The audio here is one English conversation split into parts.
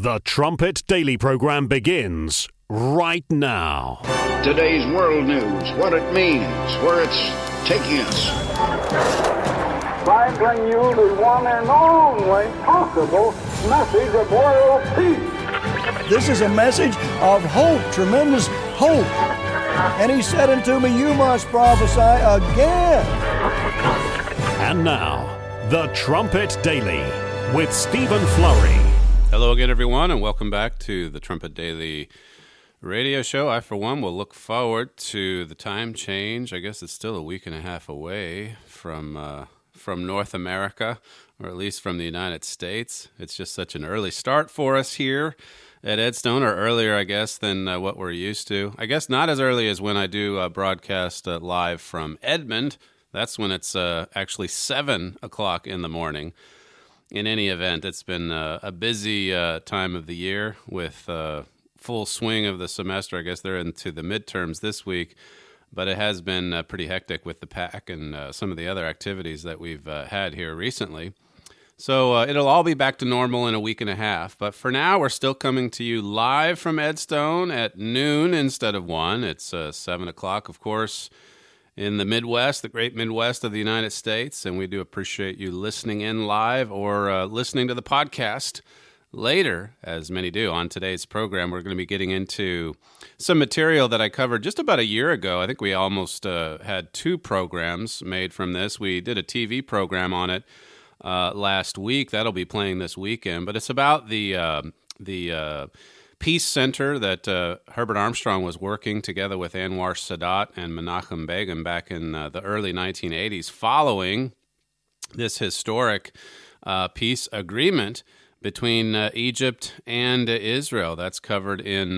The Trumpet Daily program begins right now. Today's world news, what it means, where it's taking us. I bring you the one and only possible message of world peace. This is a message of hope, tremendous hope. And he said unto me, you must prophesy again. And now, The Trumpet Daily with Stephen Flurry. Hello again, everyone, and welcome back to the Trumpet Daily radio show. I, for one, will look forward to the time change. I guess it's still a week and a half away from North America, or at least from the United States. It's just such an early start for us here at Edstone, or earlier, I guess, than what we're used to. I guess not as early as when I do broadcast live from Edmond. That's when it's actually 7 o'clock in the morning. In any event, it's been a busy time of the year with full swing of the semester. I guess they're into the midterms this week, but it has been pretty hectic with the PAC and some of the other activities that we've had here recently. So it'll all be back to normal in a week and a half. But for now, we're still coming to you live from Edstone at noon instead of 1. It's 7 o'clock, of course, in the Midwest, the great Midwest of the United States, and we do appreciate you listening in live or listening to the podcast later, as many do. On today's program, we're going to be getting into some material that I covered just about a year ago. I think we almost had 2 programs made from this. We did a TV program on it last week. That'll be playing this weekend, but it's about the Peace Center that Herbert Armstrong was working together with Anwar Sadat and Menachem Begin back in the early 1980s, following this historic peace agreement between Egypt and Israel. That's covered in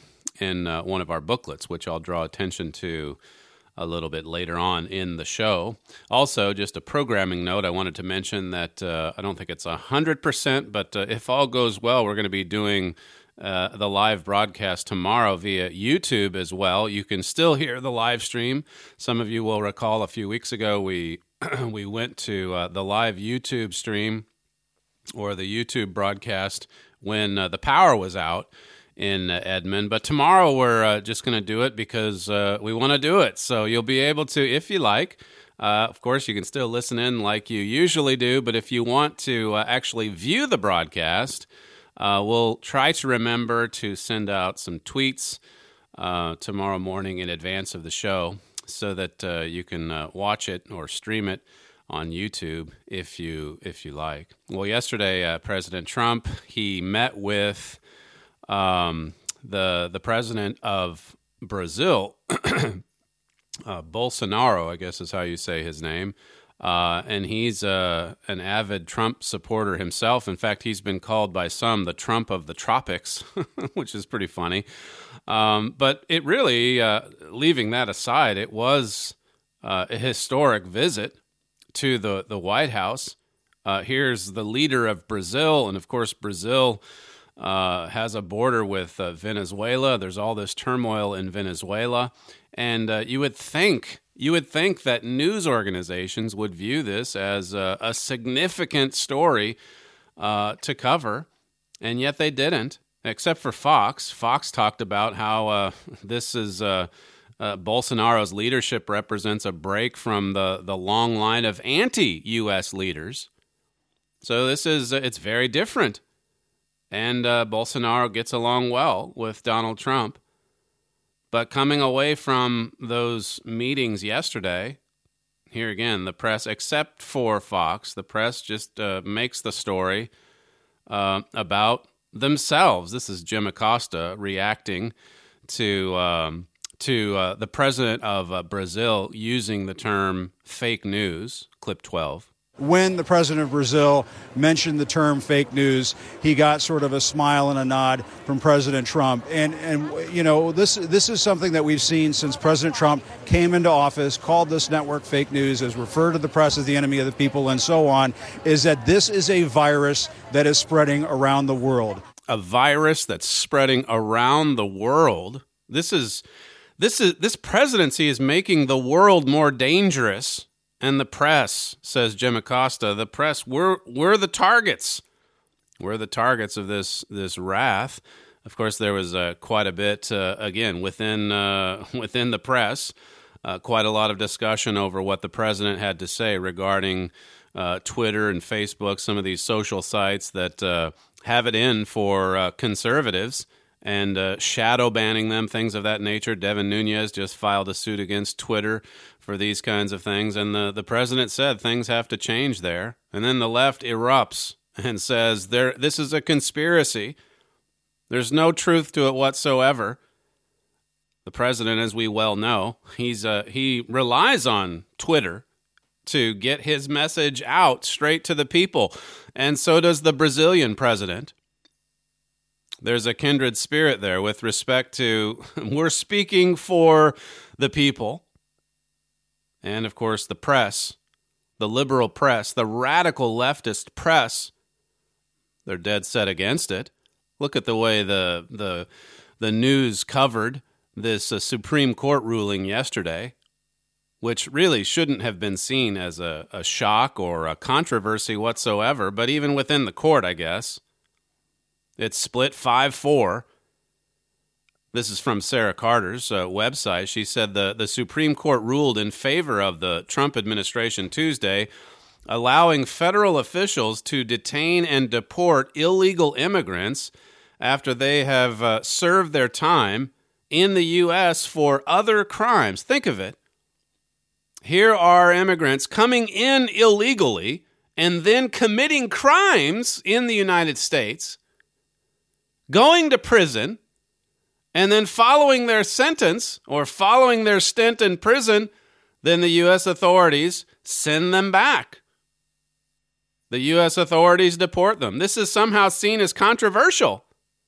one of our booklets, which I'll draw attention to a little bit later on in the show. Also, just a programming note, I wanted to mention that I don't think it's 100%, but if all goes well, we're going to be doing the live broadcast tomorrow via YouTube as well. You can still hear the live stream. Some of you will recall a few weeks ago we went to the live YouTube stream or the YouTube broadcast when the power was out in Edmond. But tomorrow we're just going to do it because we want to do it. So you'll be able to, if you like. Of course, you can still listen in like you usually do. But if you want to actually view the broadcast, we'll try to remember to send out some tweets tomorrow morning in advance of the show so that you can watch it or stream it on YouTube if you like. Well, yesterday, President Trump, he met with the president of Brazil, Bolsonaro, I guess is how you say his name. And he's an avid Trump supporter himself. In fact, he's been called by some the Trump of the tropics, which is pretty funny. But it really, leaving that aside, it was a historic visit to the White House. Here's the leader of Brazil, and of course, Brazil has a border with Venezuela. There's all this turmoil in Venezuela, and you would think that news organizations would view this as a significant story to cover, and yet they didn't, except for Fox. Fox talked about how this is Bolsonaro's leadership represents a break from the long line of anti-U.S. leaders. So it's very different. And Bolsonaro gets along well with Donald Trump. But coming away from those meetings yesterday, here again, the press, except for Fox, the press just makes the story about themselves. This is Jim Acosta reacting to the president of Brazil using the term fake news, clip 12. When the president of Brazil mentioned the term fake news, he got sort of a smile and a nod from President Trump. And you know, this is something that we've seen since President Trump came into office, called this network fake news, has referred to the press as the enemy of the people, and so on, is that this is a virus that is spreading around the world. A virus that's spreading around the world. This presidency is making the world more dangerous. And the press, says Jim Acosta, the press, we're the targets. were the targets of this wrath. Of course, there was quite a bit, again, within the press, quite a lot of discussion over what the president had to say regarding Twitter and Facebook, some of these social sites that have it in for conservatives and shadow banning them, things of that nature. Devin Nunes just filed a suit against Twitter for these kinds of things, and the president said things have to change there. And then the left erupts and says this is a conspiracy. There's no truth to it whatsoever. The president, as we well know, he relies on Twitter to get his message out straight to the people, and so does the Brazilian president. There's a kindred spirit there with respect to we're speaking for the people. And, of course, the press, the liberal press, the radical leftist press, they're dead set against it. Look at the way the news covered this Supreme Court ruling yesterday, which really shouldn't have been seen as a shock or a controversy whatsoever, but even within the court, I guess. It's split 5-4. This is from Sarah Carter's website. She said the Supreme Court ruled in favor of the Trump administration Tuesday, allowing federal officials to detain and deport illegal immigrants after they have served their time in the U.S. for other crimes. Think of it. Here are immigrants coming in illegally and then committing crimes in the United States, going to prison, and then following their sentence or following their stint in prison, then the U.S. authorities send them back. The U.S. authorities deport them. This is somehow seen as controversial.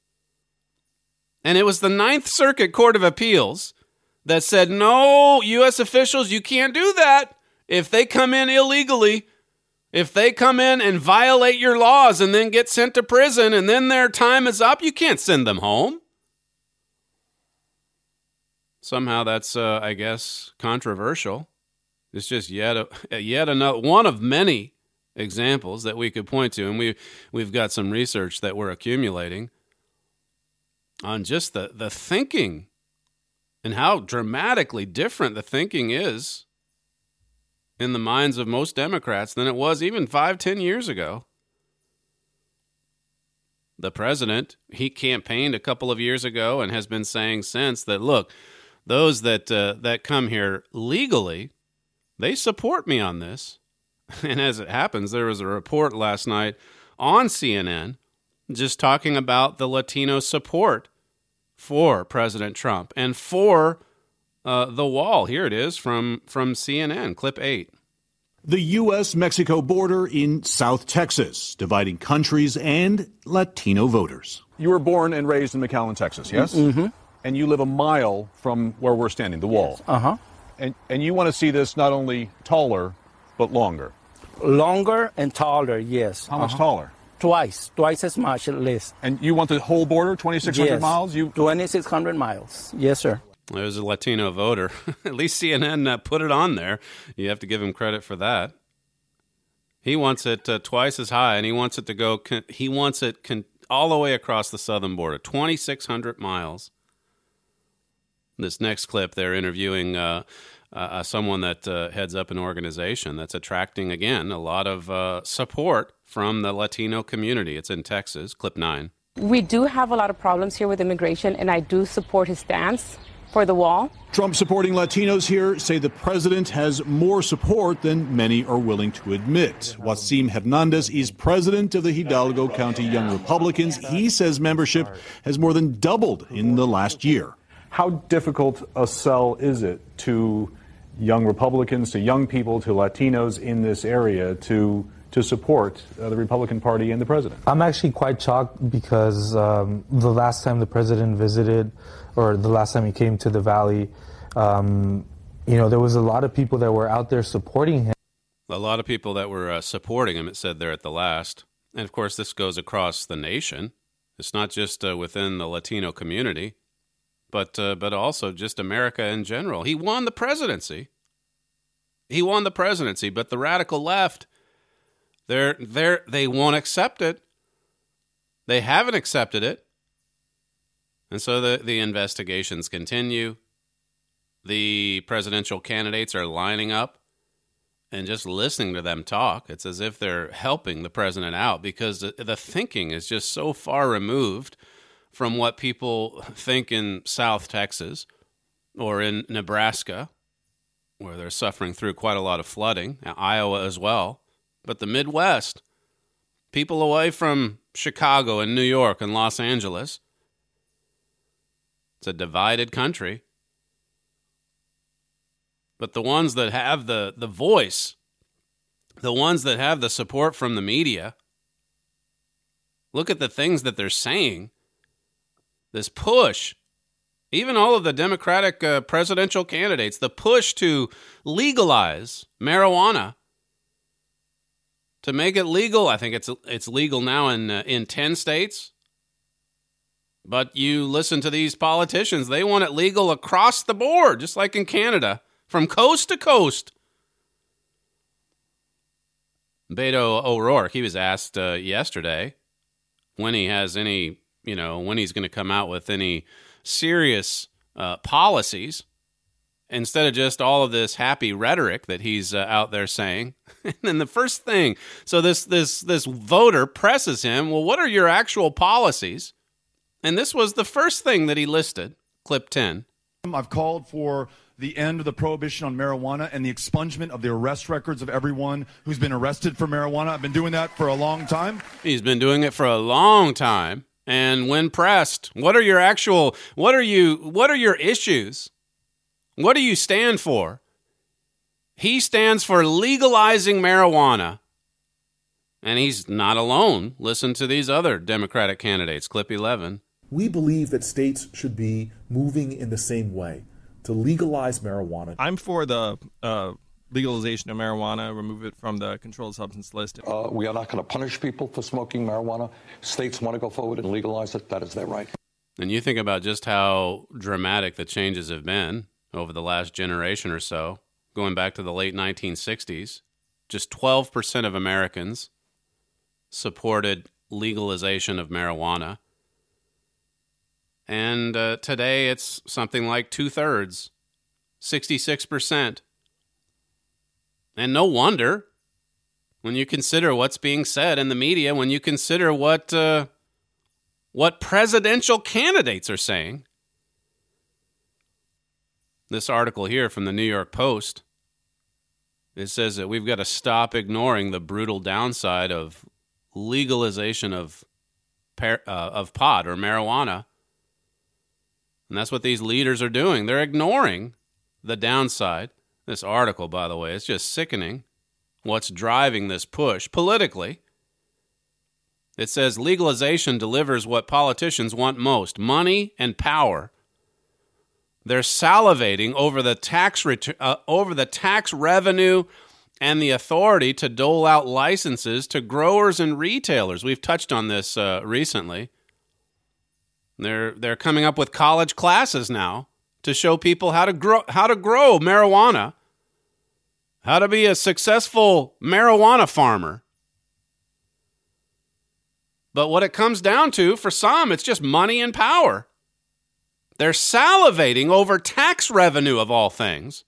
And it was the Ninth Circuit Court of Appeals that said, no, U.S. officials, you can't do that. If they come in illegally, if they come in and violate your laws and then get sent to prison and then their time is up, you can't send them home. Somehow that's, I guess, controversial. It's just yet another one of many examples that we could point to, and we've got some research that we're accumulating on just the thinking and how dramatically different the thinking is in the minds of most Democrats than it was even 5-10 years ago. The president, he campaigned a couple of years ago and has been saying since that, look, those that come here legally, they support me on this. And as it happens, there was a report last night on CNN just talking about the Latino support for President Trump and for the wall. Here it is from CNN, clip 8. The U.S.-Mexico border in South Texas, dividing countries and Latino voters. You were born and raised in McAllen, Texas, yes? Mm-hmm. And you live a mile from where we're standing, the wall. Yes. Uh-huh. And you want to see this not only taller, but longer. Longer and taller, yes. How much taller? Twice as much at least. And you want the whole border, 2,600 miles? 2,600 miles, yes, sir. There's a Latino voter. At least CNN put it on there. You have to give him credit for that. He wants it twice as high, and he wants it to go. He wants it all the way across the southern border, 2,600 miles. This next clip, they're interviewing someone that heads up an organization that's attracting, again, a lot of support from the Latino community. It's in Texas, clip 9. We do have a lot of problems here with immigration, and I do support his stance for the wall. Trump-supporting Latinos here say the president has more support than many are willing to admit. Wasim Hernandez is president of the Hidalgo County Young Republicans. He says membership has more than doubled in the last year. How difficult a sell is it to young Republicans, to young people, to Latinos in this area to support the Republican Party and the president? I'm actually quite shocked because the last time the president visited, or the last time he came to the Valley, there was a lot of people that were out there supporting him. A lot of people that were supporting him, it said there at the last. And, of course, this goes across the nation. It's not just within the Latino community, but also just America in general. He won the presidency. But the radical left, they won't accept it. They haven't accepted it. And so the investigations continue. The presidential candidates are lining up and just listening to them talk. It's as if they're helping the president out because the thinking is just so far removed from what people think in South Texas or in Nebraska, where they're suffering through quite a lot of flooding, Iowa as well. But the Midwest, people away from Chicago and New York and Los Angeles, it's a divided country. But the ones that have the voice, the ones that have the support from the media, look at the things that they're saying. This push, even all of the Democratic presidential candidates, the push to legalize marijuana, to make it legal. I think it's legal now in 10 states. But you listen to these politicians, they want it legal across the board, just like in Canada, from coast to coast. Beto O'Rourke, he was asked yesterday when he has any, when he's going to come out with any serious policies, instead of just all of this happy rhetoric that he's out there saying. And then the first thing, so this voter presses him, well, what are your actual policies? And this was the first thing that he listed, clip 10. I've called for the end of the prohibition on marijuana and the expungement of the arrest records of everyone who's been arrested for marijuana. I've been doing that for a long time. He's been doing it for a long time. And when pressed, what are your issues? What do you stand for? He stands for legalizing marijuana. And he's not alone. Listen to these other Democratic candidates, clip 11. We believe that states should be moving in the same way to legalize marijuana. I'm for the legalization of marijuana, remove it from the controlled substance list. We are not going to punish people for smoking marijuana. States want to go forward and legalize it. That is their right. And you think about just how dramatic the changes have been over the last generation or so, going back to the late 1960s. Just 12% of Americans supported legalization of marijuana. And today it's something like 2/3, 66%. And no wonder, when you consider what's being said in the media, when you consider what presidential candidates are saying. This article here from the New York Post, it says that we've got to stop ignoring the brutal downside of legalization of pot or marijuana. And that's what these leaders are doing. They're ignoring the downside. This article, by the way, is just sickening. What's driving this push politically? It says legalization delivers what politicians want most: money and power. They're salivating over the tax revenue and the authority to dole out licenses to growers and retailers. We've touched on this recently. They're coming up with college classes now to show people how to grow marijuana, how to be a successful marijuana farmer. But what it comes down to, for some, it's just money and power. They're salivating over tax revenue, of all things.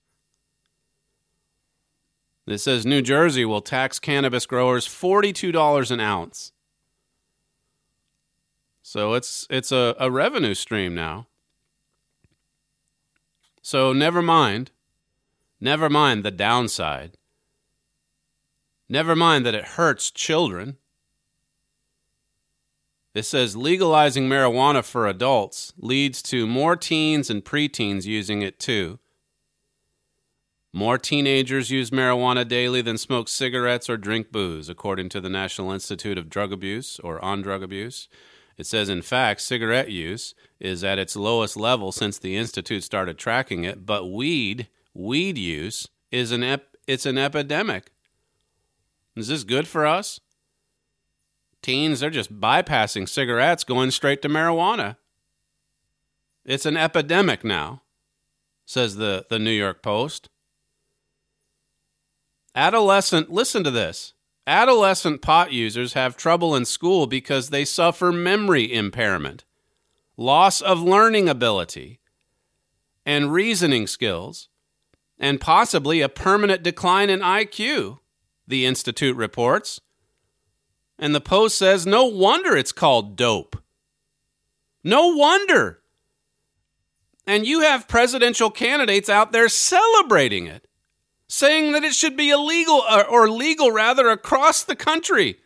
It says New Jersey will tax cannabis growers $42 an ounce. So it's a revenue stream now. So never mind the downside. Never mind that it hurts children. It says legalizing marijuana for adults leads to more teens and preteens using it too. More teenagers use marijuana daily than smoke cigarettes or drink booze, according to the National Institute of Drug Abuse, or on drug abuse. It says, in fact, cigarette use is at its lowest level since the Institute started tracking it, but weed use is an epidemic. Is this good for us? Teens, they're just bypassing cigarettes, going straight to marijuana. It's an epidemic now, says the New York Post. Listen to this. Adolescent pot users have trouble in school because they suffer memory impairment, loss of learning ability, and reasoning skills, and possibly a permanent decline in IQ, the Institute reports. And the Post says, no wonder it's called dope. No wonder. And you have presidential candidates out there celebrating it, saying that it should be illegal, or legal rather, across the country.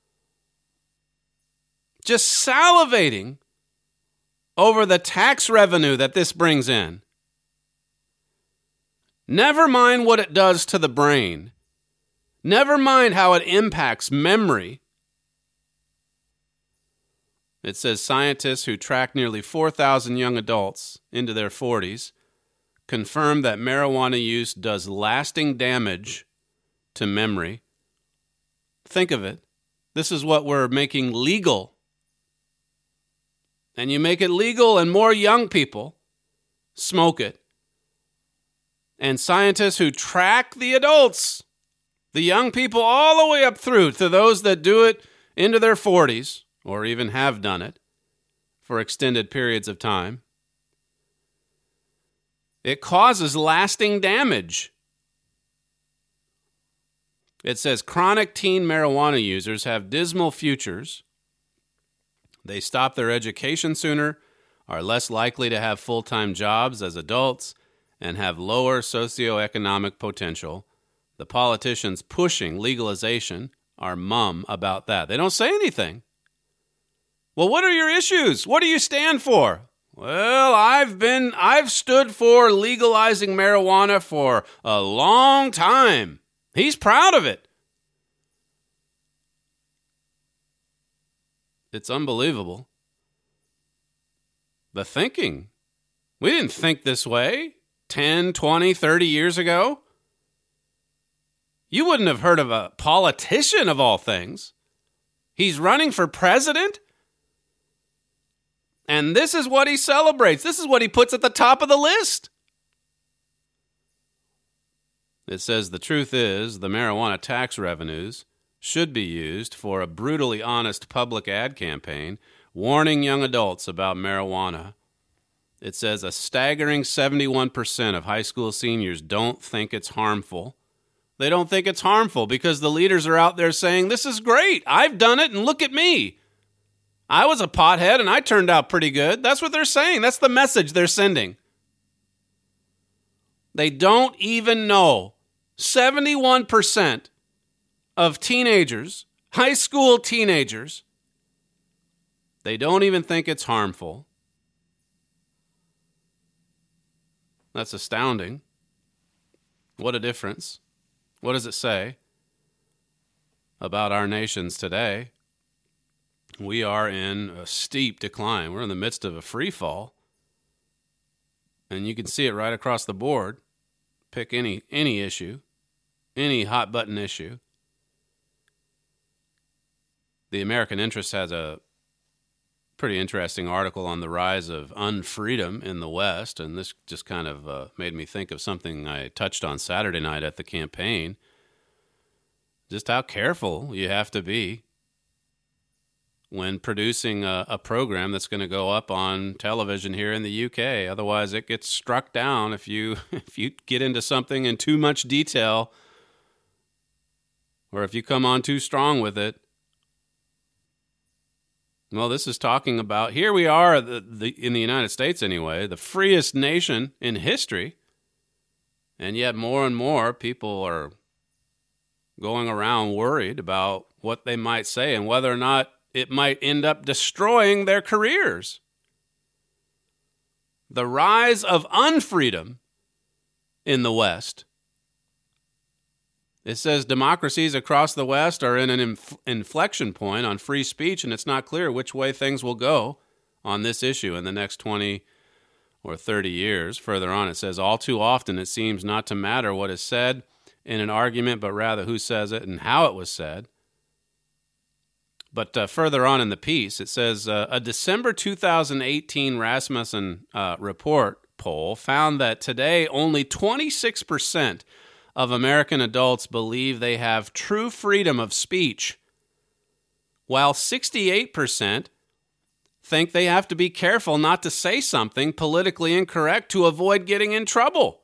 Just salivating over the tax revenue that this brings in. Never mind what it does to the brain. Never mind how it impacts memory. It says scientists who tracked nearly 4,000 young adults into their 40s confirmed that marijuana use does lasting damage to memory. Think of it. This is what we're making legal. And you make it legal and more young people smoke it. And scientists who track the adults, the young people all the way up through to those that do it into their 40s, or even have done it for extended periods of time, it causes lasting damage. It says chronic teen marijuana users have dismal futures. They stop their education sooner, are less likely to have full-time jobs as adults, and have lower socioeconomic potential. The politicians pushing legalization are mum about that. They don't say anything. Well, what are your issues? What do you stand for? Well, I've stood for legalizing marijuana for a long time. He's proud of it. It's unbelievable. The thinking. We didn't think this way 10, 20, 30 years ago. You wouldn't have heard of a politician of all things. He's running for president. And this is what he celebrates. This is what he puts at the top of the list. It says the truth is the marijuana tax revenues should be used for a brutally honest public ad campaign warning young adults about marijuana. It says a staggering 71% of high school seniors don't think it's harmful. They don't think it's harmful because the leaders are out there saying, this is great. I've done it and look at me. I was a pothead and I turned out pretty good. That's what they're saying. That's the message they're sending. They don't even know. 71% of teenagers, high school teenagers, they don't even think it's harmful. That's astounding. What a difference. What does it say about our nations today? We are in a steep decline. We're in the midst of a free fall. And you can see it right across the board. Pick any issue, any hot button issue. The American Interest has a pretty interesting article on the rise of unfreedom in the West, and this just kind of made me think of something I touched on Saturday night at the campaign. Just how careful you have to be when producing a program that's going to go up on television here in the UK. Otherwise, it gets struck down if you get into something in too much detail, or if you come on too strong with it. Well, this is talking about, here we are in the United States anyway, the freest nation in history, and yet more and more people are going around worried about what they might say and whether or not it might end up destroying their careers. The rise of unfreedom in the West. It says democracies across the West are in an inflection point on free speech, and it's not clear which way things will go on this issue in the next 20 or 30 years. Further on, it says, all too often it seems not to matter what is said in an argument, but rather who says it and how it was said. But further on in the piece, it says, a December 2018 Rasmussen report poll found that today only 26% of American adults believe they have true freedom of speech, while 68% think they have to be careful not to say something politically incorrect to avoid getting in trouble.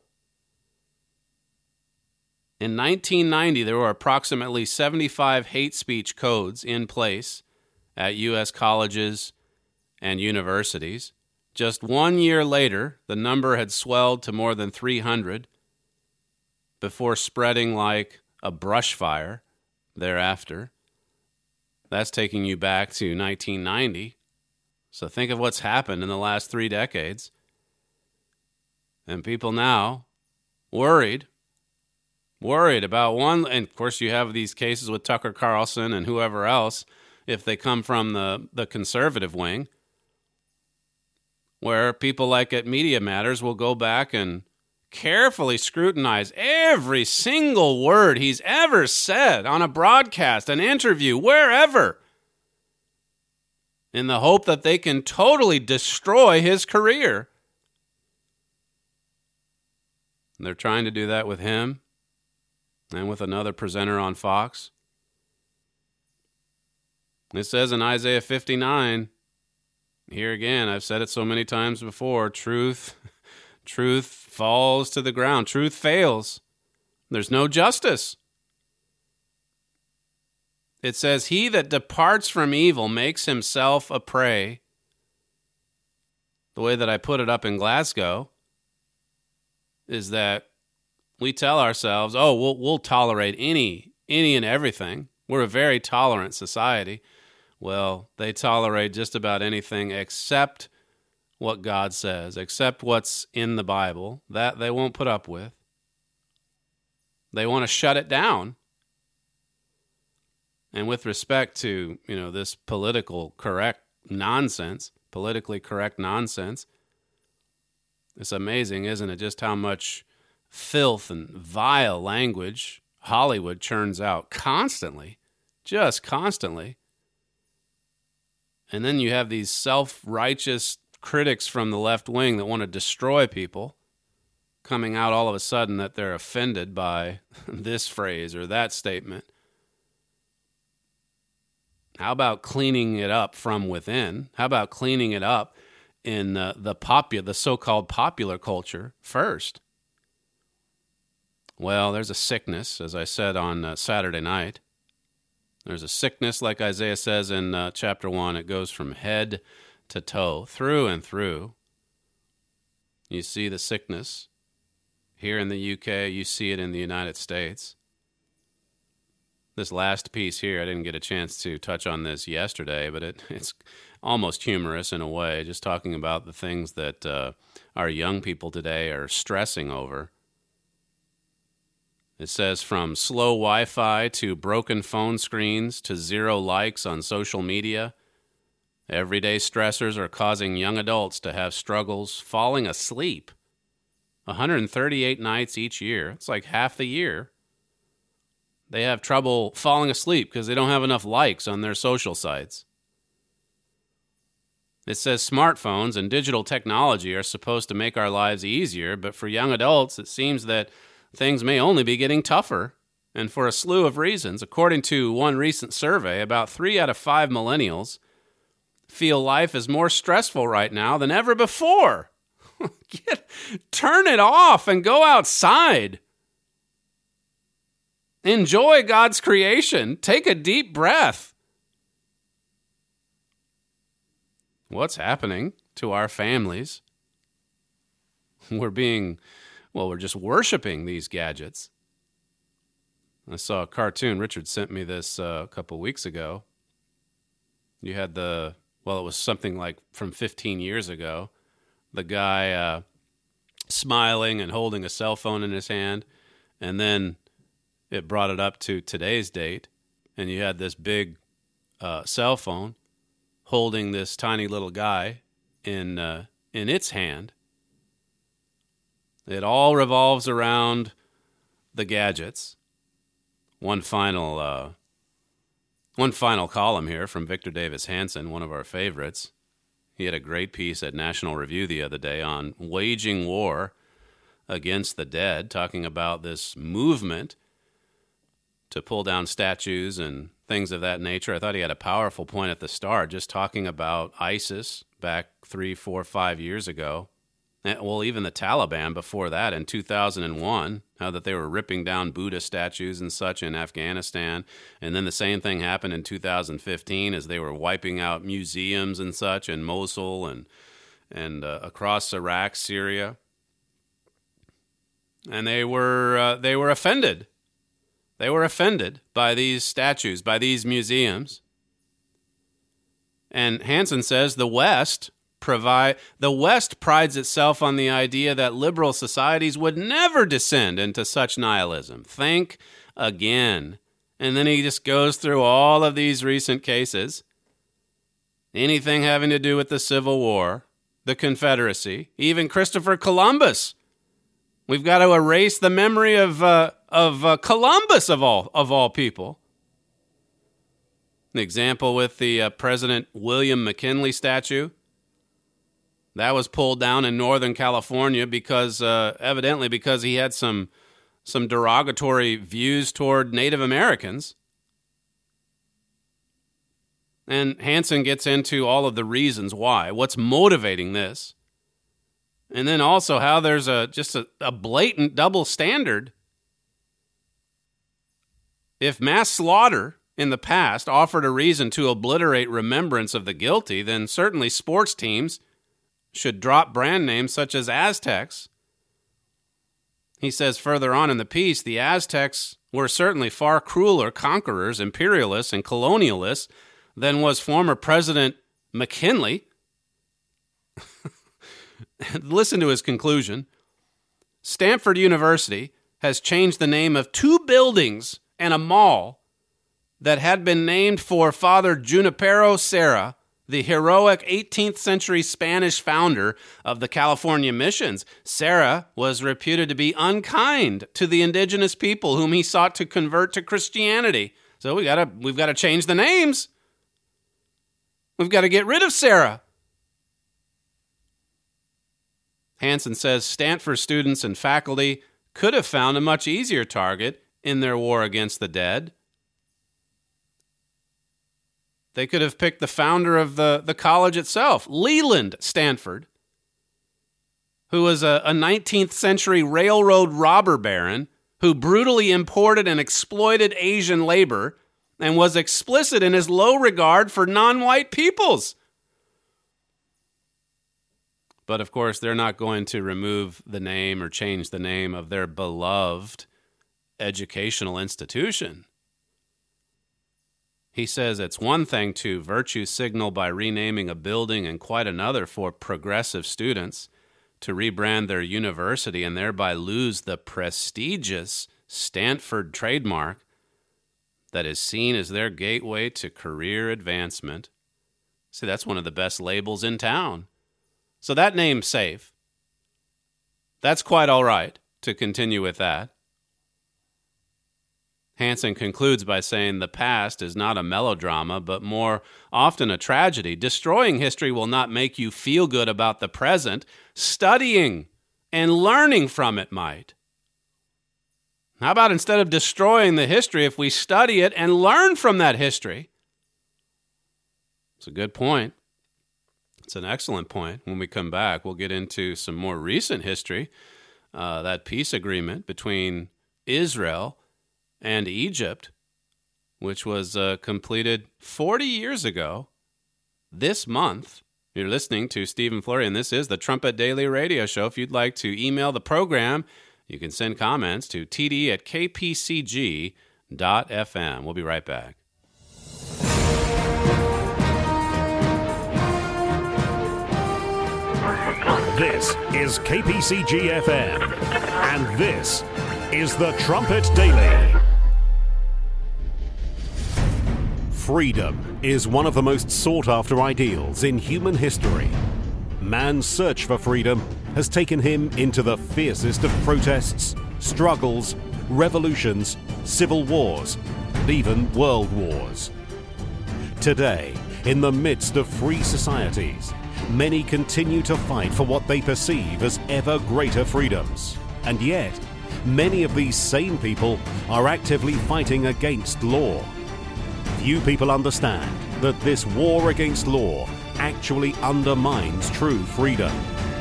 In 1990, there were approximately 75 hate speech codes in place at U.S. colleges and universities. Just 1 year later, the number had swelled to more than 300 before spreading like a brush fire thereafter. That's taking you back to 1990. So think of what's happened in the last 3 decades. And people now worried about one, and of course you have these cases with Tucker Carlson and whoever else, if they come from the conservative wing, where people like at Media Matters will go back and carefully scrutinize every single word he's ever said on a broadcast, an interview, wherever, in the hope that they can totally destroy his career. And they're trying to do that with him and with another presenter on Fox. It says in Isaiah 59, here again, I've said it so many times before, truth falls to the ground. Truth fails. There's no justice. It says, he that departs from evil makes himself a prey. The way that I put it up in Glasgow is that we tell ourselves, oh, we'll tolerate any and everything. We're a very tolerant society. Well, they tolerate just about anything except what God says, except what's in the Bible. That they won't put up with. They want to shut it down. And with respect to, this politically correct nonsense, it's amazing, isn't it, just how much filth and vile language Hollywood churns out constantly, just constantly. And then you have these self-righteous critics from the left wing that want to destroy people coming out all of a sudden that they're offended by this phrase or that statement. How about cleaning it up from within? How about cleaning it up in the so-called popular culture first? Well, there's a sickness, as I said on Saturday night. There's a sickness, like Isaiah says in chapter 1. It goes from head to toe, through and through. You see the sickness here in the UK. You see it in the United States. This last piece here, I didn't get a chance to touch on this yesterday, but it's almost humorous in a way, just talking about the things that our young people today are stressing over. It says, from slow Wi-Fi to broken phone screens to 0 likes on social media, everyday stressors are causing young adults to have struggles falling asleep. 138 nights each year. It's like half the year. They have trouble falling asleep because they don't have enough likes on their social sites. It says smartphones and digital technology are supposed to make our lives easier, but for young adults, it seems that things may only be getting tougher, and for a slew of reasons. According to one recent survey, about 3 out of 5 millennials feel life is more stressful right now than ever before. Turn it off and go outside. Enjoy God's creation. Take a deep breath. What's happening to our families? We're just worshiping these gadgets. I saw a cartoon. Richard sent me this a couple weeks ago. You had it was something like from 15 years ago. The guy smiling and holding a cell phone in his hand. And then it brought it up to today's date. And you had this big cell phone holding this tiny little guy in its hand. It all revolves around the gadgets. One final column here from Victor Davis Hanson, one of our favorites. He had a great piece at National Review the other day on waging war against the dead, talking about this movement to pull down statues and things of that nature. I thought he had a powerful point at the start, just talking about ISIS back 3, 4, 5 years ago. Well, even the Taliban before that in 2001, how that they were ripping down Buddha statues and such in Afghanistan. And then the same thing happened in 2015 as they were wiping out museums and such in Mosul and across Iraq, Syria. And they were offended. They were offended by these statues, by these museums. And Hansen says the West prides itself on the idea that liberal societies would never descend into such nihilism. Think again. And then he just goes through all of these recent cases. Anything having to do with the Civil War, the Confederacy, even Christopher Columbus. We've got to erase the memory of Columbus of all people. An example with the President William McKinley statue. That was pulled down in Northern California because, evidently, because he had some derogatory views toward Native Americans. And Hansen gets into all of the reasons why, what's motivating this. And then also how there's just a blatant double standard. If mass slaughter in the past offered a reason to obliterate remembrance of the guilty, then certainly sports teams should drop brand names such as Aztecs. He says further on in the piece, the Aztecs were certainly far crueler conquerors, imperialists, and colonialists than was former President McKinley. Listen to his conclusion. Stanford University has changed the name of 2 buildings and a mall that had been named for Father Junipero Serra, the heroic 18th century Spanish founder of the California missions. Serra was reputed to be unkind to the indigenous people whom he sought to convert to Christianity. So we've got to change the names. We've got to get rid of Serra. Hansen says Stanford students and faculty could have found a much easier target in their war against the dead. They could have picked the founder of the college itself, Leland Stanford, who was a 19th century railroad robber baron who brutally imported and exploited Asian labor and was explicit in his low regard for non-white peoples. But of course, they're not going to remove the name or change the name of their beloved educational institution. He says it's one thing to virtue signal by renaming a building and quite another for progressive students to rebrand their university and thereby lose the prestigious Stanford trademark that is seen as their gateway to career advancement. See, that's one of the best labels in town. So that name's safe. That's quite all right to continue with that. Hansen concludes by saying the past is not a melodrama, but more often a tragedy. Destroying history will not make you feel good about the present. Studying and learning from it might. How about instead of destroying the history, if we study it and learn from that history? It's a good point. It's an excellent point. When we come back, we'll get into some more recent history, that peace agreement between Israel and Egypt, which was completed 40 years ago this month. You're listening to Stephen Flurry, and this is the Trumpet Daily Radio Show. If you'd like to email the program, you can send comments to td@kpcg.fm. We'll be right back. This is KPCG-FM, and this is the Trumpet Daily. Freedom is one of the most sought-after ideals in human history. Man's search for freedom has taken him into the fiercest of protests, struggles, revolutions, civil wars, and even world wars. Today, in the midst of free societies, many continue to fight for what they perceive as ever greater freedoms. And yet, many of these same people are actively fighting against law. Few people understand that this war against law actually undermines true freedom.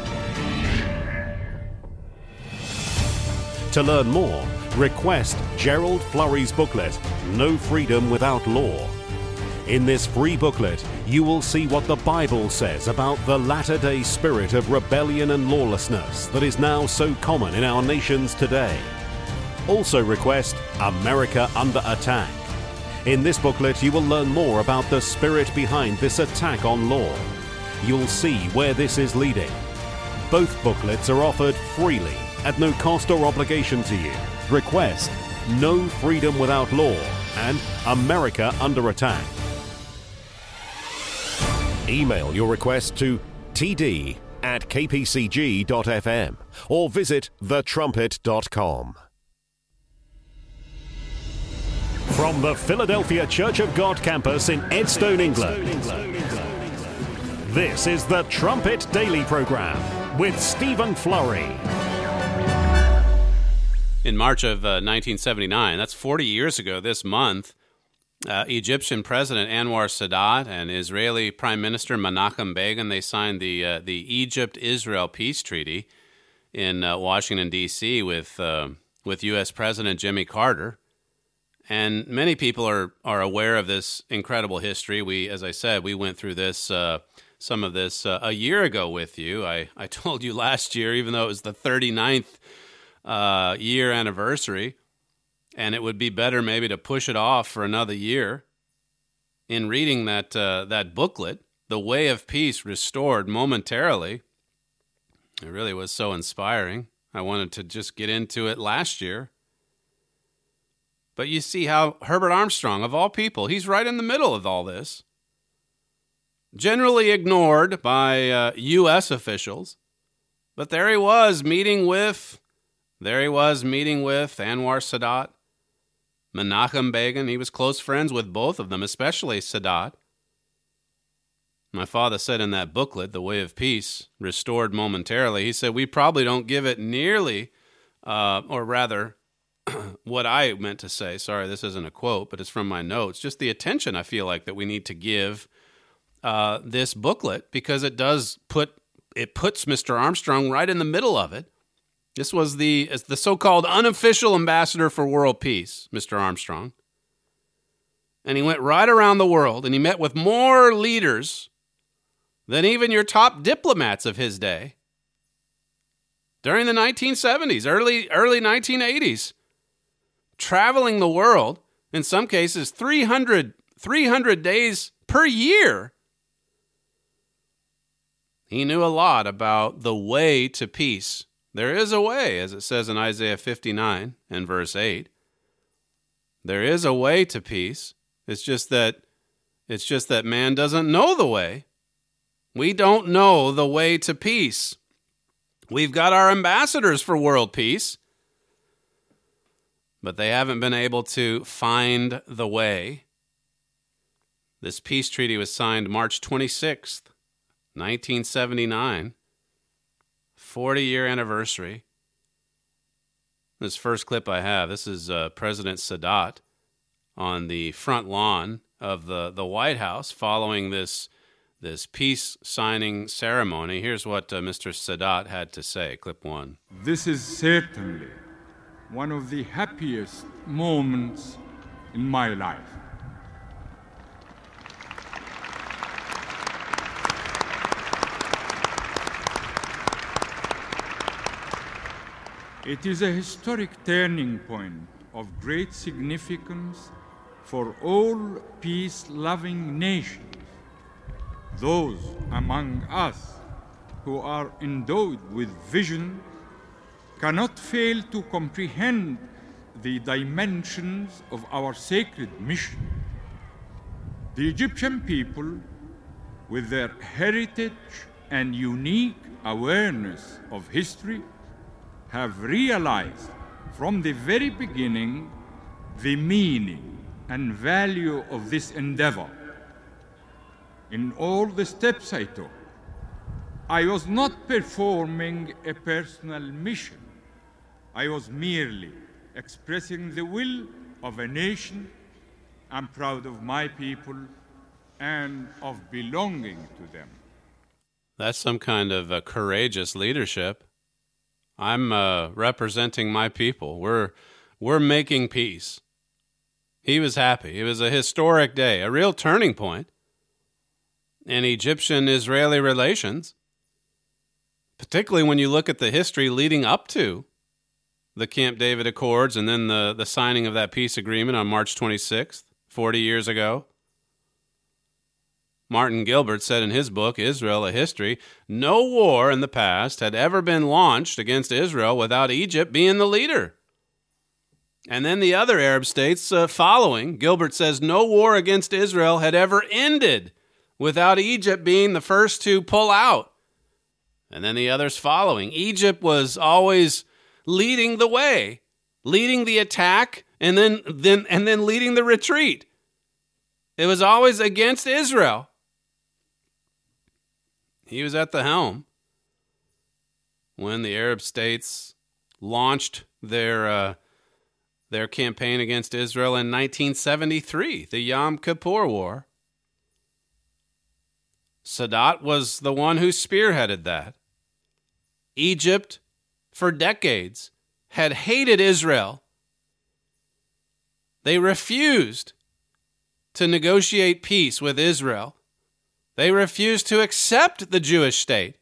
To learn more, request Gerald Flurry's booklet, No Freedom Without Law. In this free booklet, you will see what the Bible says about the latter-day spirit of rebellion and lawlessness that is now so common in our nations today. Also request America Under Attack. In this booklet, you will learn more about the spirit behind this attack on law. You'll see where this is leading. Both booklets are offered freely at no cost or obligation to you. Request No Freedom Without Law and America Under Attack. Email your request to td@kpcg.fm or visit thetrumpet.com. From the Philadelphia Church of God campus in Edstone, England, this is the Trumpet Daily Program with Stephen Flurry. In March of 1979, that's 40 years ago this month, Egyptian President Anwar Sadat and Israeli Prime Minister Menachem Begin, they signed the Egypt-Israel Peace Treaty in Washington, D.C. with U.S. President Jimmy Carter. And many people are aware of this incredible history. We, as I said, we went through this some of this a year ago with you. I told you last year, even though it was the 39th year anniversary, and it would be better maybe to push it off for another year. In reading that booklet, The Way of Peace Restored Momentarily, it really was so inspiring. I wanted to just get into it last year. But you see how Herbert Armstrong, of all people, he's right in the middle of all this. Generally ignored by U.S. officials. But there he was meeting with Anwar Sadat, Menachem Begin. He was close friends with both of them, especially Sadat. My father said in that booklet, The Way of Peace Restored Momentarily, he said, we probably don't give it nearly, or rather, what I meant to say, sorry, this isn't a quote, but it's from my notes, just the attention I feel like that we need to give this booklet, because it puts Mr. Armstrong right in the middle of it. This was the so-called unofficial ambassador for world peace, Mr. Armstrong. And he went right around the world, and he met with more leaders than even your top diplomats of his day during the 1970s, early 1980s, traveling the world, in some cases 300 days per year. He knew a lot about the way to peace. There is a way, as it says in Isaiah 59 and verse 8. There is a way to peace. It's just that man doesn't know the way. We don't know the way to peace. We've got our ambassadors for world peace, but they haven't been able to find the way. This peace treaty was signed March 26th, 1979. 40-year anniversary. This first clip I have, this is President Sadat on the front lawn of the White House following this peace signing ceremony. Here's what Mr. Sadat had to say. Clip 1. This is certainly one of the happiest moments in my life. It is a historic turning point of great significance for all peace-loving nations. Those among us who are endowed with vision cannot fail to comprehend the dimensions of our sacred mission. The Egyptian people, with their heritage and unique awareness of history, have realized from the very beginning the meaning and value of this endeavor. In all the steps I took, I was not performing a personal mission, I was merely expressing the will of a nation. I'm proud of my people and of belonging to them. That's some kind of courageous leadership. I'm representing my people. We're making peace. He was happy. It was a historic day, a real turning point in Egyptian-Israeli relations, particularly when you look at the history leading up to the Camp David Accords and then the signing of that peace agreement on March 26th, 40 years ago. Martin Gilbert said in his book, Israel, A History, no war in the past had ever been launched against Israel without Egypt being the leader. And then the other Arab states following, Gilbert says no war against Israel had ever ended without Egypt being the first to pull out. And then the others following. Egypt was always leading the way, leading the attack, and then leading the retreat. It was always against Israel. He was at the helm when the Arab states launched their campaign against Israel in 1973, the Yom Kippur War. Sadat was the one who spearheaded that. Egypt, for decades, had hated Israel. They refused to negotiate peace with Israel. They refused to accept the Jewish state.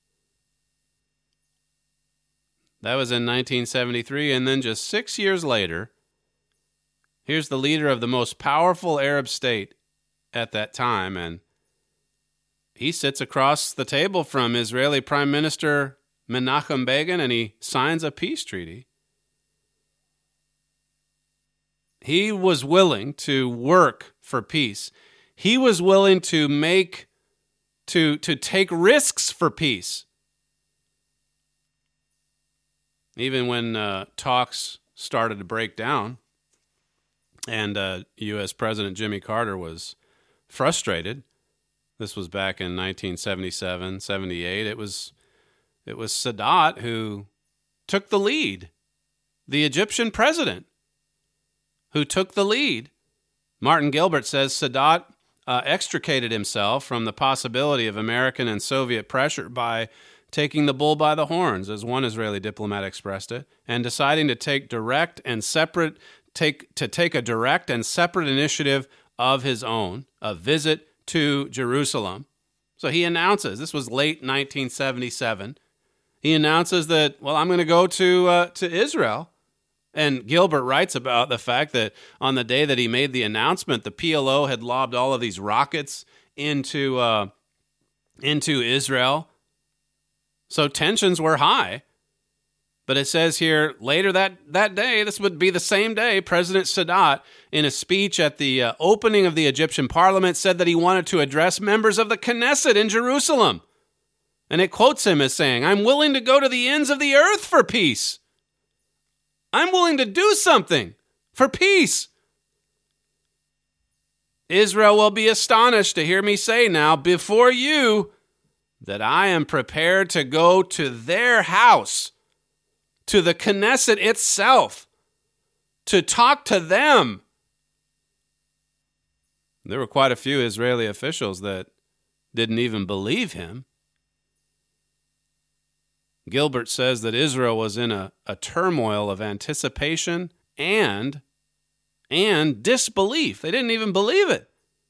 That was in 1973, and then just 6 years later, here's the leader of the most powerful Arab state at that time, and he sits across the table from Israeli Prime Minister Menachem Begin, and he signs a peace treaty. He was willing to work for peace. He was willing to take risks for peace. Even when talks started to break down and U.S. President Jimmy Carter was frustrated, this was back in 1977, 78, it was Sadat who took the lead, the Egyptian president who took the lead. Martin Gilbert says Sadat extricated himself from the possibility of American and Soviet pressure by taking the bull by the horns, as one Israeli diplomat expressed it, and deciding to take a direct and separate initiative of his own, a visit to Jerusalem. So he announces, this was late 1977, he announces that, well, I'm going to go to Israel. And Gilbert writes about the fact that on the day that he made the announcement, the PLO had lobbed all of these rockets into Israel. So tensions were high. But it says here, later that day, this would be the same day, President Sadat, in a speech at the opening of the Egyptian parliament, said that he wanted to address members of the Knesset in Jerusalem. And it quotes him as saying, I'm willing to go to the ends of the earth for peace. I'm willing to do something for peace. Israel will be astonished to hear me say now before you that I am prepared to go to their house, to the Knesset itself, to talk to them. There were quite a few Israeli officials that didn't even believe him. Gilbert says that Israel was in a turmoil of anticipation and disbelief. They didn't even believe it.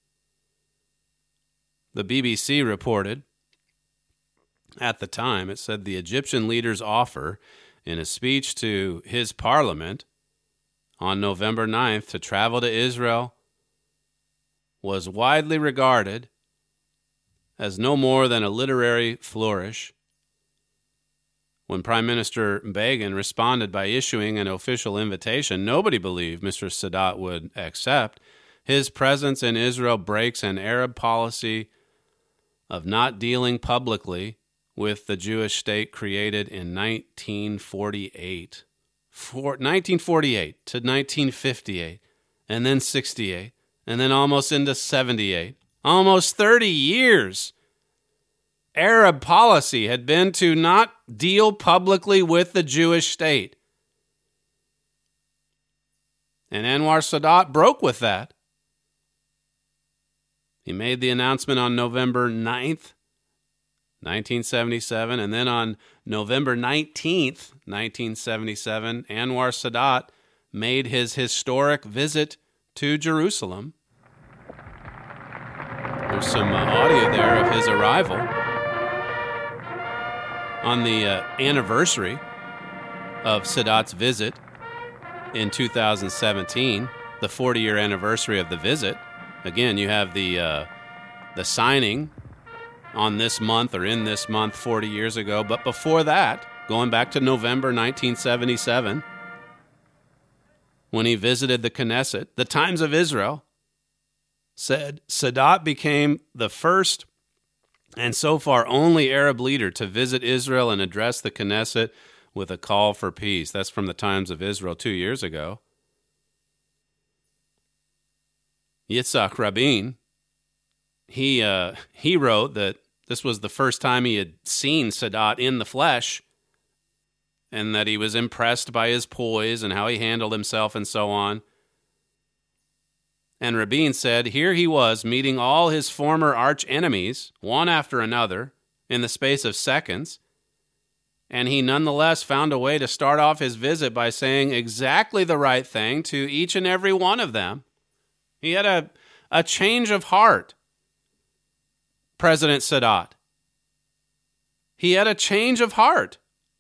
The BBC reported at the time, it said the Egyptian leader's offer in a speech to his parliament on November 9th to travel to Israel was widely regarded as no more than a literary flourish. When Prime Minister Begin responded by issuing an official invitation nobody believed Mr. Sadat would accept, his presence in Israel breaks an Arab policy of not dealing publicly with the Jewish state created in 1948. 1948 to 1958, and then 68, and then almost into 78. Almost 30 years. Arab policy had been to not deal publicly with the Jewish state. And Anwar Sadat broke with that. He made the announcement on November 9th, 1977, and then on November 19th, 1977, Anwar Sadat made his historic visit to Jerusalem. There's some audio there of his arrival. On the anniversary of Sadat's visit in 2017, the 40-year anniversary of the visit, again, you have the signing on this month or in this month 40 years ago. But before that, going back to November 1977, when he visited the Knesset, the Times of Israel said Sadat became the first and so far only Arab leader to visit Israel and address the Knesset with a call for peace. That's from the Times of Israel 2 years ago. Yitzhak Rabin, he wrote that this was the first time he had seen Sadat in the flesh, and that he was impressed by his poise and how he handled himself and so on. And Rabin said, here he was meeting all his former arch enemies, one after another, in the space of seconds, and he nonetheless found a way to start off his visit by saying exactly the right thing to each and every one of them. He had a change of heart, President Sadat. He had a change of heart.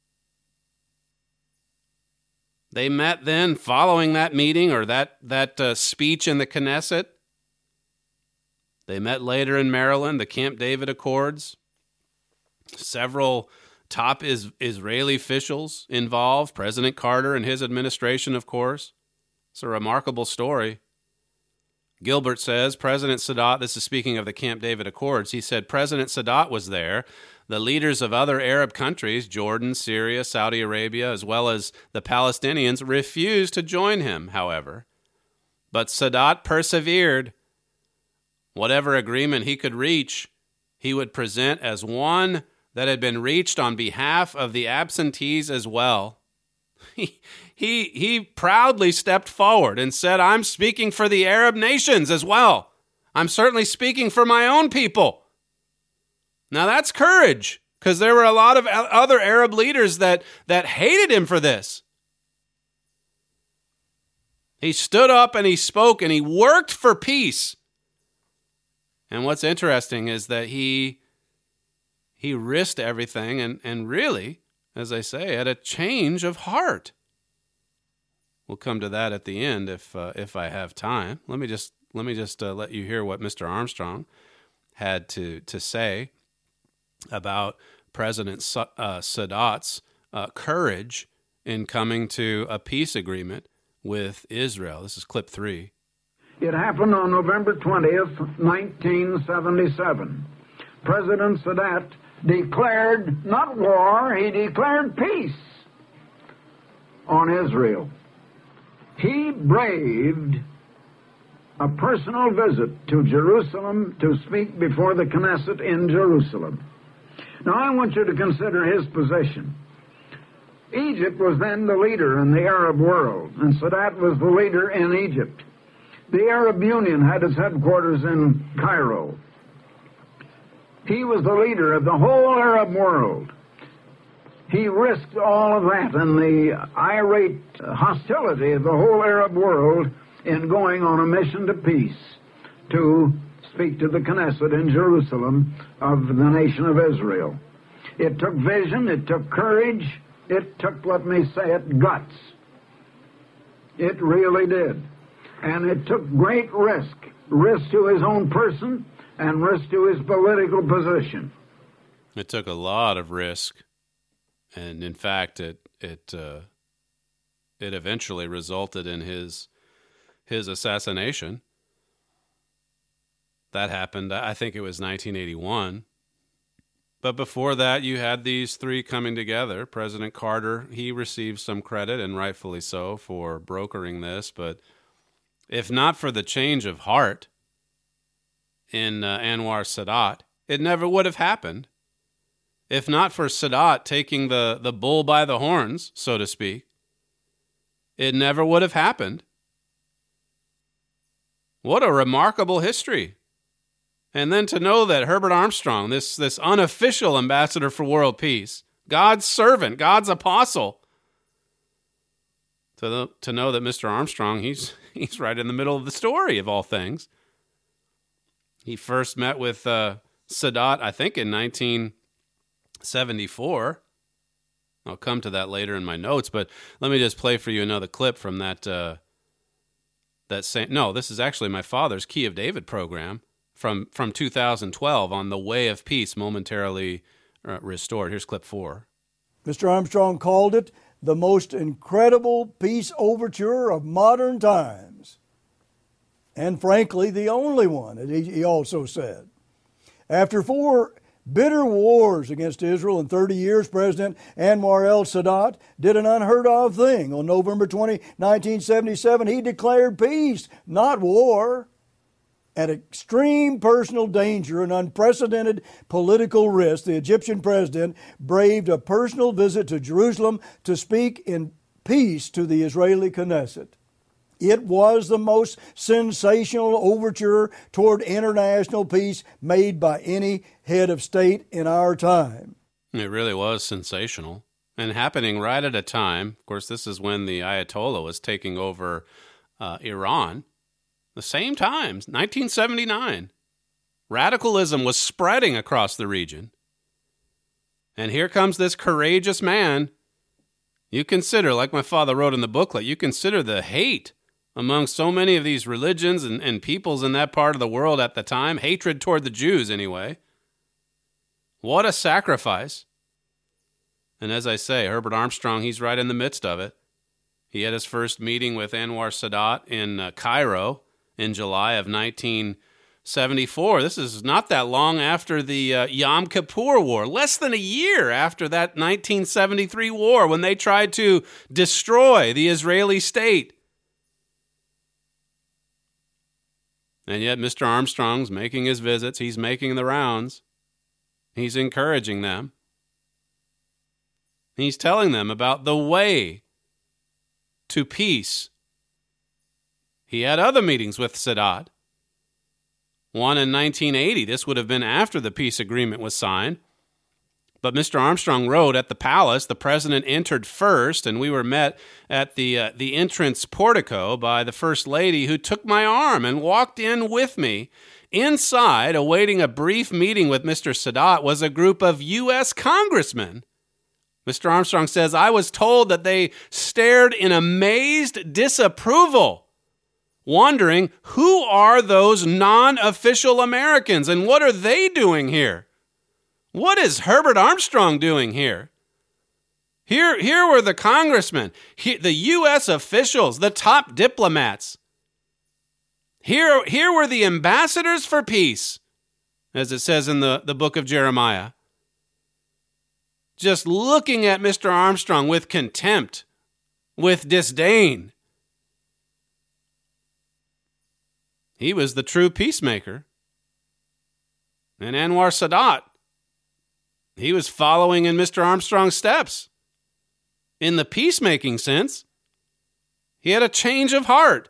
They met then following that meeting or that speech in the Knesset. They met later in Maryland, the Camp David Accords. Several top Israeli officials involved, President Carter and his administration, of course. It's a remarkable story. Gilbert says, President Sadat, this is speaking of the Camp David Accords, he said President Sadat was there. The leaders of other Arab countries, Jordan, Syria, Saudi Arabia, as well as the Palestinians, refused to join him, however. But Sadat persevered. Whatever agreement he could reach, he would present as one that had been reached on behalf of the absentees as well. He proudly stepped forward and said, I'm speaking for the Arab nations as well. I'm certainly speaking for my own people. Now that's courage, because there were a lot of other Arab leaders that hated him for this. He stood up and he spoke and he worked for peace. And what's interesting is that he risked everything and really, as I say, had a change of heart. We'll come to that at the end if I have time. Let me just let you hear what Mr. Armstrong had to say about President Sadat's courage in coming to a peace agreement with Israel. This is clip 3. It happened on November 20th, 1977. President Sadat declared not war, he declared peace on Israel. He braved a personal visit to Jerusalem to speak before the Knesset in Jerusalem. Now, I want you to consider his position. Egypt was then the leader in the Arab world, and Sadat was the leader in Egypt. The Arab Union had its headquarters in Cairo. He was the leader of the whole Arab world. He risked all of that and the irate hostility of the whole Arab world in going on a mission to peace to speak to the Knesset in Jerusalem of the nation of Israel. It took vision, it took courage, it took, let me say it, guts. It really did. And it took great risk to his own person and risk to his political position. It took a lot of risk, and in fact, it eventually resulted in his assassination. That happened, I think it was 1981. But before that, you had these three coming together. President Carter, he received some credit, and rightfully so, for brokering this. But if not for the change of heart in Anwar Sadat, it never would have happened. If not for Sadat taking the bull by the horns, so to speak, it never would have happened. What a remarkable history. And then to know that Herbert Armstrong, this unofficial ambassador for world peace, God's servant, God's apostle, to know that Mr. Armstrong, he's right in the middle of the story of all things. He first met with Sadat, I think, in 1974. I'll come to that later in my notes, but let me just play for you another clip from that same. No, this is actually my father's Key of David program from 2012 on the Way of Peace momentarily restored. Here's clip 4. Mr. Armstrong called it the most incredible peace overture of modern times. And frankly, the only one, he also said. After 4 bitter wars against Israel in 30 years, President Anwar el-Sadat did an unheard of thing. On November 20, 1977, he declared peace, not war. At extreme personal danger and unprecedented political risk, the Egyptian president braved a personal visit to Jerusalem to speak in peace to the Israeli Knesset. It was the most sensational overture toward international peace made by any head of state in our time. It really was sensational, and happening right at a time. Of course, this is when the Ayatollah was taking over Iran. The same time, 1979, radicalism was spreading across the region. And here comes this courageous man. You consider, like my father wrote in the booklet, you consider the hate among so many of these religions and peoples in that part of the world at the time, hatred toward the Jews anyway. What a sacrifice. And as I say, Herbert Armstrong, he's right in the midst of it. He had his first meeting with Anwar Sadat in Cairo in July of 1974. This is not that long after the Yom Kippur War, less than a year after that 1973 war when they tried to destroy the Israeli state. And yet Mr. Armstrong's making his visits. He's making the rounds. He's encouraging them. He's telling them about the way to peace. He had other meetings with Sadat. One in 1980. This would have been after the peace agreement was signed. But Mr. Armstrong wrote, at the palace, the president entered first, and we were met at the entrance portico by the First Lady, who took my arm and walked in with me. Inside, awaiting a brief meeting with Mr. Sadat, was a group of U.S. congressmen. Mr. Armstrong says, I was told that they stared in amazed disapproval, wondering, who are those non-official Americans and what are they doing here? What is Herbert Armstrong doing here? Here were the congressmen, the U.S. officials, the top diplomats. Here were the ambassadors for peace, as it says in the book of Jeremiah. Just looking at Mr. Armstrong with contempt, with disdain. He was the true peacemaker. And Anwar Sadat, he was following in Mr. Armstrong's steps. In the peacemaking sense, he had a change of heart.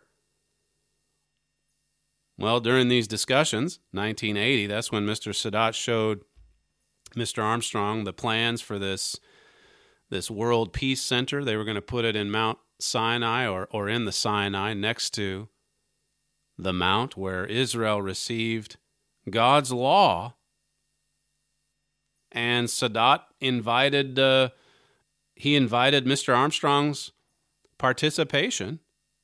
Well, during these discussions, 1980, that's when Mr. Sadat showed Mr. Armstrong the plans for this World Peace Center. They were going to put it in Mount Sinai or in the Sinai next to the mount where Israel received God's law. And Sadat invited Mr. Armstrong's participation.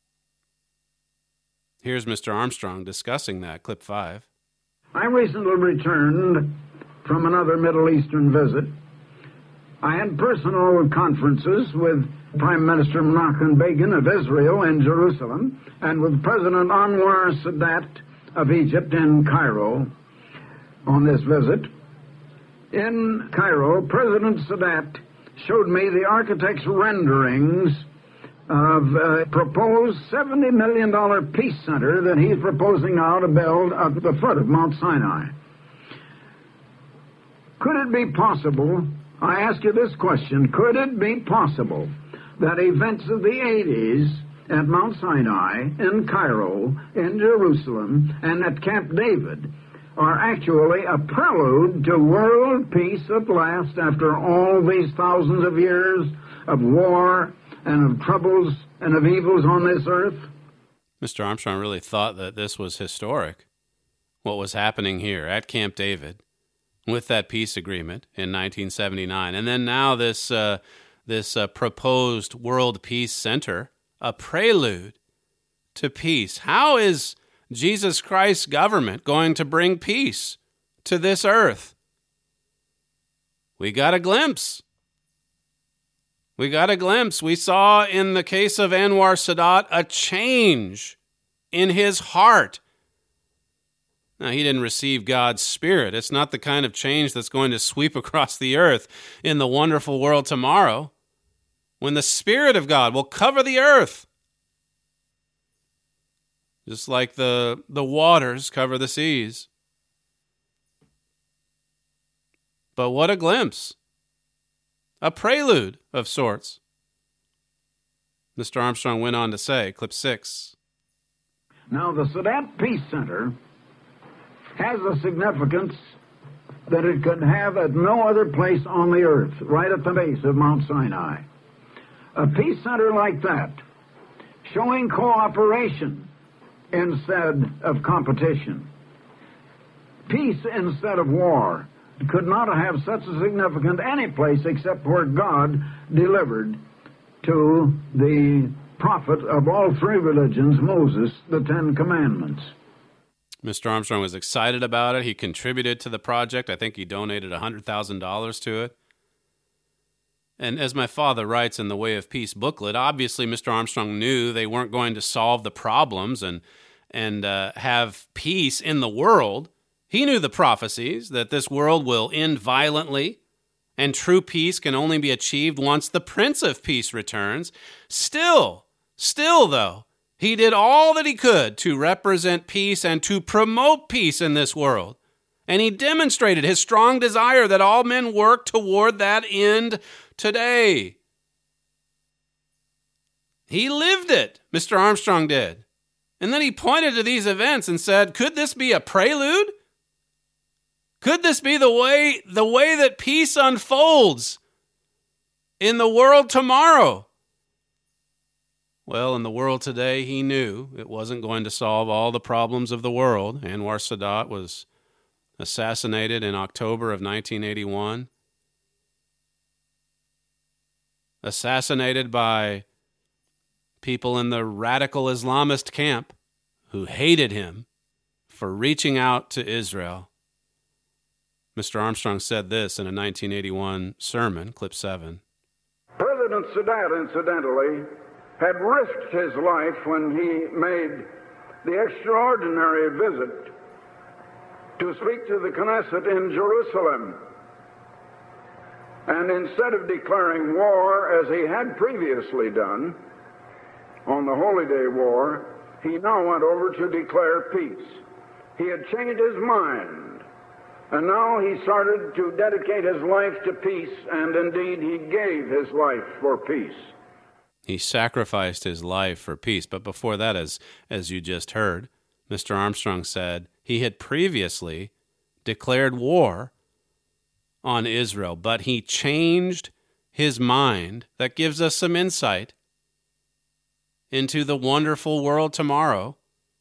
Here's Mr. Armstrong discussing that, clip 5. I recently returned from another Middle Eastern visit. I had personal conferences with Prime Minister Menachem Begin of Israel in Jerusalem and with President Anwar Sadat of Egypt in Cairo on this visit. In Cairo, President Sadat showed me the architect's renderings of a proposed $70 million peace center that he's proposing now to build at the foot of Mount Sinai. Could it be possible, I ask you this question, could it be possible that events of the 80s at Mount Sinai, in Cairo, in Jerusalem, and at Camp David are actually a prelude to world peace at last after all these thousands of years of war and of troubles and of evils on this earth? Mr. Armstrong really thought that this was historic, what was happening here at Camp David with that peace agreement in 1979. And then now this proposed World Peace Center, a prelude to peace. How is Jesus Christ's government going to bring peace to this earth? We got a glimpse. We saw in the case of Anwar Sadat a change in his heart. Now, he didn't receive God's Spirit. It's not the kind of change that's going to sweep across the earth in the wonderful world tomorrow, when the Spirit of God will cover the earth, just like the waters cover the seas. But what a glimpse. A prelude of sorts. Mr. Armstrong went on to say, clip 6. Now, the Sadat Peace Center has a significance that it could have at no other place on the earth, right at the base of Mount Sinai. A peace center like that, showing cooperation instead of competition, peace instead of war, could not have such a significance any place except where God delivered to the prophet of all three religions, Moses, the Ten Commandments. Mr. Armstrong was excited about it. He contributed to the project. I think he donated $100,000 to it. And as my father writes in the Way of Peace booklet, obviously Mr. Armstrong knew they weren't going to solve the problems and have peace in the world. He knew the prophecies that this world will end violently and true peace can only be achieved once the Prince of Peace returns. Still though, he did all that he could to represent peace and to promote peace in this world. And he demonstrated his strong desire that all men work toward that end today. He lived it, Mr. Armstrong did. And then he pointed to these events and said, could this be a prelude? Could this be the way that peace unfolds in the world tomorrow? Well, in the world today, he knew it wasn't going to solve all the problems of the world. Anwar Sadat was assassinated in October of 1981. Assassinated by people in the radical Islamist camp who hated him for reaching out to Israel. Mr. Armstrong said this in a 1981 sermon, clip 7. President Sadat, incidentally, had risked his life when he made the extraordinary visit to speak to the Knesset in Jerusalem. And instead of declaring war as he had previously done on the Holy Day War, he now went over to declare peace. He had changed his mind, and now he started to dedicate his life to peace, and indeed he gave his life for peace. He sacrificed his life for peace. But before that, as you just heard, Mr. Armstrong said he had previously declared war on Israel, but he changed his mind. That gives us some insight into the wonderful world tomorrow.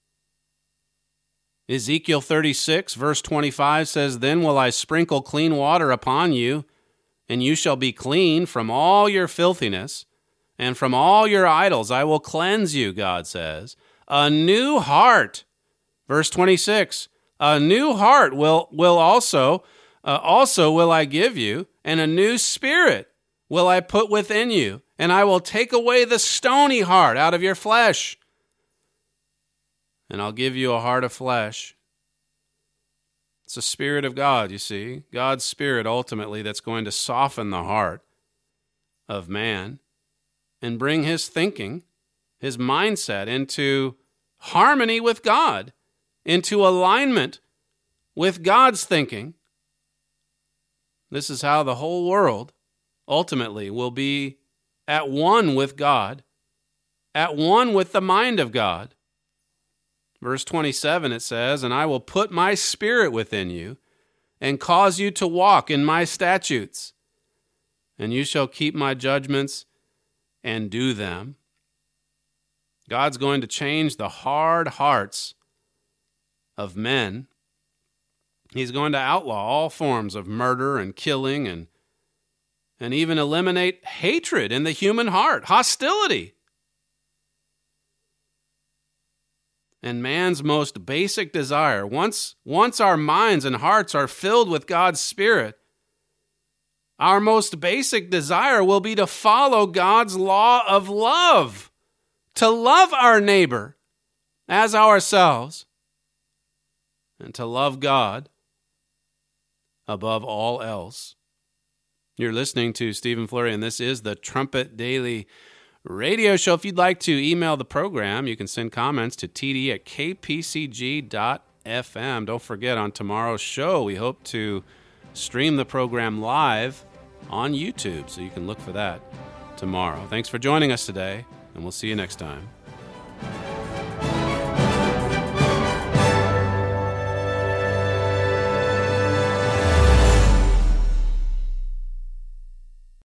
Ezekiel 36, verse 25 says, "Then will I sprinkle clean water upon you, and you shall be clean from all your filthiness, and from all your idols I will cleanse you," God says. A new heart. Verse 26, a new heart will also will I give you, and a new spirit will I put within you, and I will take away the stony heart out of your flesh, and I'll give you a heart of flesh. It's the Spirit of God, you see. God's Spirit, ultimately, that's going to soften the heart of man and bring his thinking, his mindset into harmony with God, into alignment with God's thinking. This is how the whole world ultimately will be at one with God at one with the mind of God. Verse 27, it says, "And I will put my spirit within you and cause you to walk in my statutes, and you shall keep my judgments and do them." God's going to change the hard hearts of men. He's going to outlaw all forms of murder and killing and even eliminate hatred in the human heart, hostility. And man's most basic desire, once our minds and hearts are filled with God's Spirit, our most basic desire will be to follow God's law of love, to love our neighbor as ourselves, and to love God above all else. You're listening to Stephen Flurry, and this is the Trumpet Daily Radio Show. If you'd like to email the program, you can send comments to td@kpcg.fm. Don't forget, on tomorrow's show, we hope to stream the program live on YouTube, so you can look for that tomorrow. Thanks for joining us today, and we'll see you next time.